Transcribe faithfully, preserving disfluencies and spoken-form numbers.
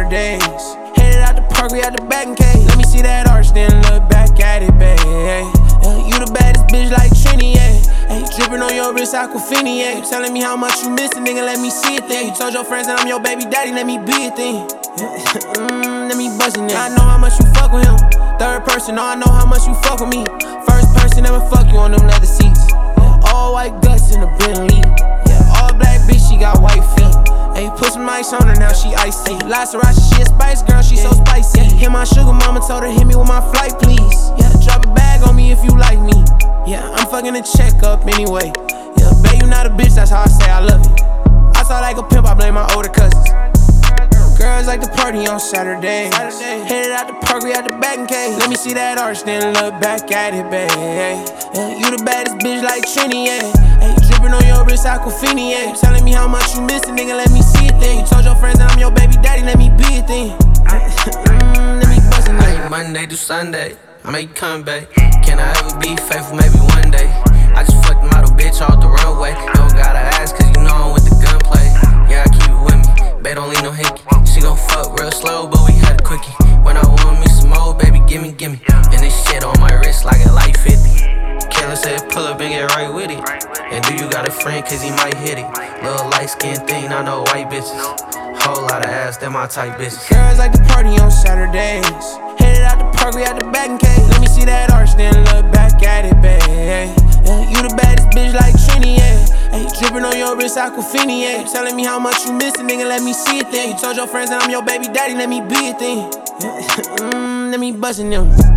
Saturdays. Headed out the park, we at the back in case. Let me see that arch, then look back at it, babe. Yeah, you the baddest bitch like Trini, yeah. Hey, drippin' on your wrist, Aquafini, yeah. You telling me how much you missin', nigga, let me see it then. You told your friends that I'm your baby daddy, let me be it then. mm, let me bust it then. I know how much you fuck with him. Third person, no, I know how much you fuck with me. First person ever fuck you on them leather seats. Yeah, all white guts in the Bentley. Yeah, all black bitch, she got white feet. Hey, put some ice on her, now she icy. La Sriracha, she a spice girl, she so spicy. Hit my sugar mama, told her hit me with my flight, please. Yeah, drop a bag on me if you like me. Yeah, I'm fucking a check up anyway. Yeah, babe, you not a bitch, that's how I say I love you. I saw like a pimp, I blame my older cousins. Girls like to party on Saturdays. Headed out the park, we at the back in case. Let me see that arch, then look back at it, babe. Yeah, you the baddest bitch like Trini, yeah. Hey, drippin' on your wrist, Aquafini, yeah. You telling me how much you missin', nigga, let me see it then. You told your friends that I'm your baby daddy, let me be it then. mm, let me bust it then. Monday to Sunday, I make you come back. Can I ever be faithful, maybe one day? I just fucked the model bitch off the runway. You don't gotta ask, cause you know I'm with the gunplay. Yeah, I keep it with me, babe, don't leave no hickey. She gon' fuck real slow, but we had a quickie. When I want me some more, baby, gimme, gimme. And this shit on my wrist like a light fifty. Kayla said pull up and get right with it. And do you got a friend, cause he might hit it. Little light skin thing, I know white bitches. Whole lot of ass, they're my type bitches. Girls like to party on Saturdays. Headed out the park, we at the back in case. Let me see that arch, then look back at it, babe. Yeah, you the baddest bitch like Trini, yeah. Hey, drippin' on your wrist, Aquafini, yeah. You telling me how much you missin', nigga, let me see it then. You told your friends that I'm your baby daddy, let me be it then. mm, let me bust it them.